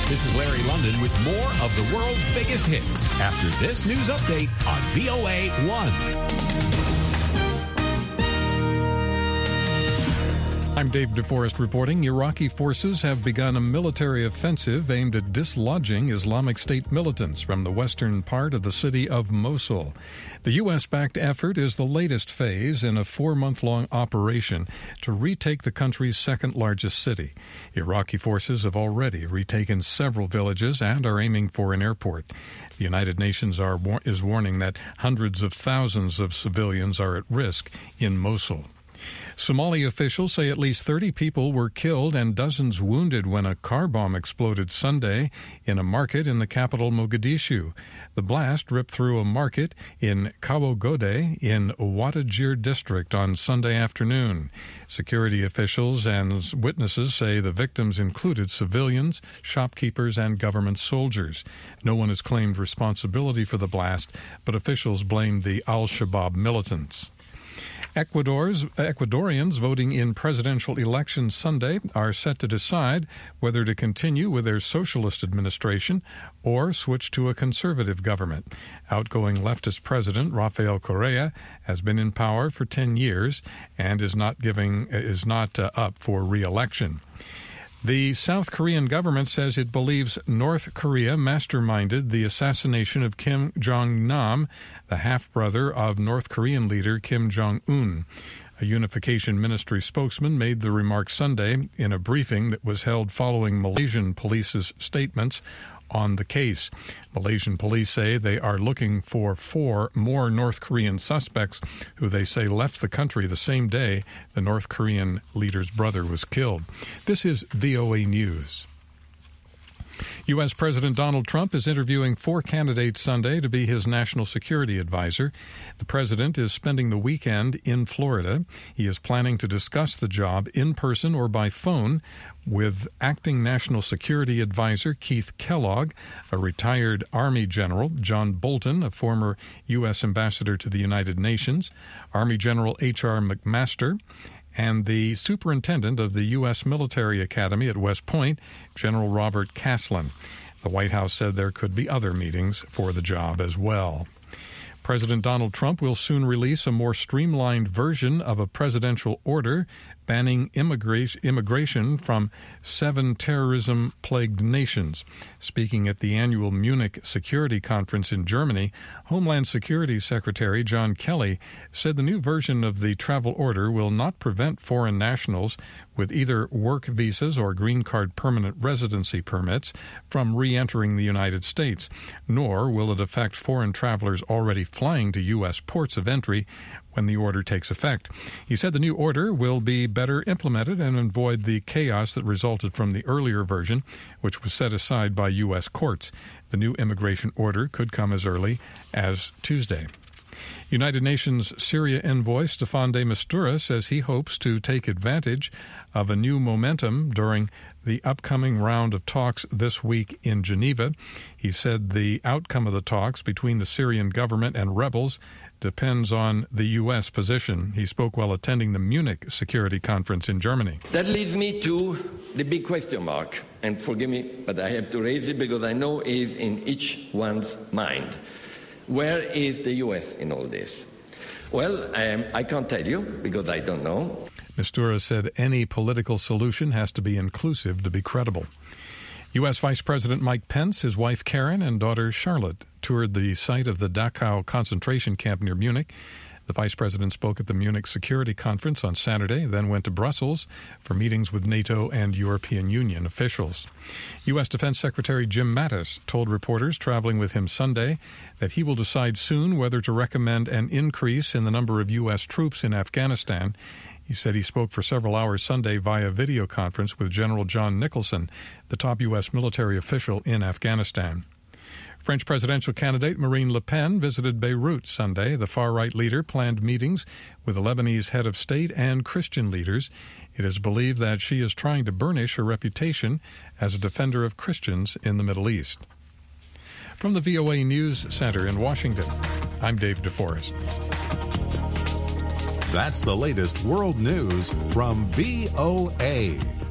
This is Larry London with more of the world's biggest hits after this news update on VOA 1. I'm Dave DeForest reporting. Iraqi forces have begun a military offensive aimed at dislodging Islamic State militants from the western part of the city of Mosul. The U.S.-backed effort is the latest phase in a 4-month-long operation to retake the country's second-largest city. Iraqi forces have already retaken several villages and are aiming for an airport. The United Nations is warning that hundreds of thousands of civilians are at risk in Mosul. Somali officials say at least 30 people were killed and dozens wounded when a car bomb exploded Sunday in a market in the capital Mogadishu. The blast ripped through a market in Cabo Gode in Wadajir district on Sunday afternoon. Security officials and witnesses say the victims included civilians, shopkeepers, and government soldiers. No one has claimed responsibility for the blast, but officials blamed the Al-Shabaab militants. Ecuadorians voting in presidential elections Sunday are set to decide whether to continue with their socialist administration or switch to a conservative government. Outgoing leftist president Rafael Correa has been in power for 10 years and is not up for re-election. The South Korean government says it believes North Korea masterminded the assassination of Kim Jong-nam, the half-brother of North Korean leader Kim Jong-un. A Unification Ministry spokesman made the remark Sunday in a briefing that was held following Malaysian police's statements on the case. Malaysian police say they are looking for 4 more North Korean suspects who they say left the country the same day the North Korean leader's brother was killed. This is VOA News. U.S. President Donald Trump is interviewing 4 candidates Sunday to be his national security advisor. The president is spending the weekend in Florida. He is planning to discuss the job in person or by phone with acting National Security Advisor Keith Kellogg, a retired Army General John Bolton, a former U.S. Ambassador to the United Nations, Army General H.R. McMaster, and the Superintendent of the U.S. Military Academy at West Point, General Robert Caslin. The White House said there could be other meetings for the job as well. President Donald Trump will soon release a more streamlined version of a presidential order banning immigration from 7 terrorism-plagued nations. Speaking at the annual Munich Security Conference in Germany, Homeland Security Secretary John Kelly said the new version of the travel order will not prevent foreign nationals with either work visas or green card permanent residency permits from re-entering the United States, nor will it affect foreign travelers already flying to U.S. ports of entry when the order takes effect. He said the new order will be better implemented and avoid the chaos that resulted from the earlier version, which was set aside by U.S. courts. The new immigration order could come as early as Tuesday. United Nations Syria envoy Staffan de Mistura says he hopes to take advantage of a new momentum during the upcoming round of talks this week in Geneva. He said the outcome of the talks between the Syrian government and rebels depends on the U.S. position. He spoke while attending the Munich Security Conference in Germany. That leads me to the big question mark, and forgive me, but I have to raise it because I know it is in each one's mind. Where is the U.S. in all this? Well, I can't tell you because I don't know. Mistura said any political solution has to be inclusive to be credible. U.S. Vice President Mike Pence, his wife Karen, and daughter Charlotte toured the site of the Dachau concentration camp near Munich. The vice president spoke at the Munich Security Conference on Saturday, then went to Brussels for meetings with NATO and European Union officials. U.S. Defense Secretary Jim Mattis told reporters traveling with him Sunday that he will decide soon whether to recommend an increase in the number of U.S. troops in Afghanistan. He said he spoke for several hours Sunday via video conference with General John Nicholson, the top U.S. military official in Afghanistan. French presidential candidate Marine Le Pen visited Beirut Sunday. The far-right leader planned meetings with the Lebanese head of state and Christian leaders. It is believed that she is trying to burnish her reputation as a defender of Christians in the Middle East. From the VOA News Center in Washington, I'm Dave DeForest. That's the latest world news from VOA.